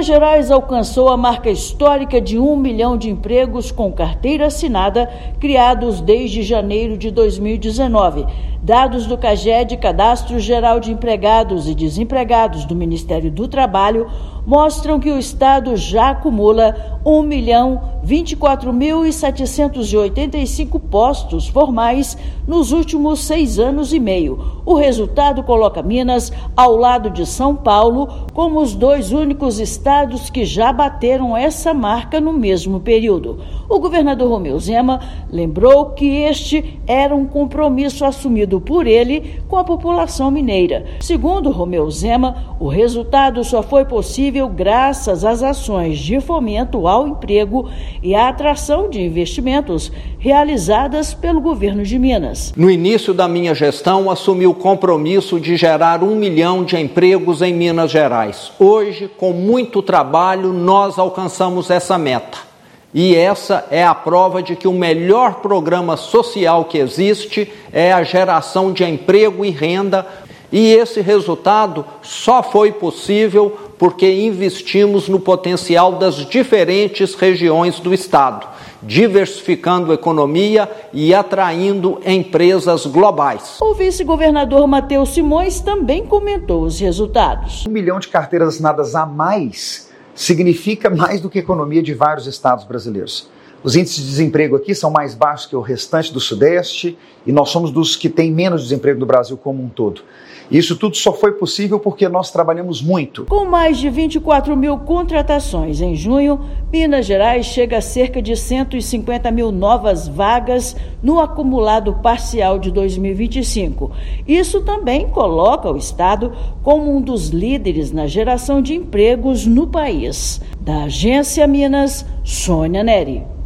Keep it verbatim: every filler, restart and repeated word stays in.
Minas Gerais alcançou a marca histórica de um milhão de empregos com carteira assinada, criados desde janeiro de dois mil e dezenove. Dados do CAGED, Cadastro Geral de Empregados e Desempregados do Ministério do Trabalho, mostram que o Estado já acumula um milhão vinte e quatro mil setecentos e oitenta e cinco postos formais nos últimos seis anos e meio. O resultado coloca Minas ao lado de São Paulo como os dois únicos estados que já bateram essa marca no mesmo período. O governador Romeu Zema lembrou que este era um compromisso assumido por ele com a população mineira. Segundo Romeu Zema, o resultado só foi possível graças às ações de fomento ao emprego e à atração de investimentos realizadas pelo governo de Minas. No início da minha gestão, assumi o compromisso de gerar um milhão de empregos em Minas Gerais. Hoje, com muito trabalho, nós alcançamos essa meta. E essa é a prova de que o melhor programa social que existe é a geração de emprego e renda. E esse resultado só foi possível porque investimos no potencial das diferentes regiões do Estado, diversificando a economia e atraindo empresas globais. O vice-governador Matheus Simões também comentou os resultados. Um milhão de carteiras assinadas a mais significa mais do que a economia de vários estados brasileiros. Os índices de desemprego aqui são mais baixos que o restante do Sudeste e nós somos dos que têm menos desemprego do Brasil como um todo. Isso tudo só foi possível porque nós trabalhamos muito. Com mais de vinte e quatro mil contratações em junho, Minas Gerais chega a cerca de cento e cinquenta mil novas vagas no acumulado parcial de dois mil e vinte e cinco. Isso também coloca o Estado como um dos líderes na geração de empregos no país. Da Agência Minas, Sônia Neri.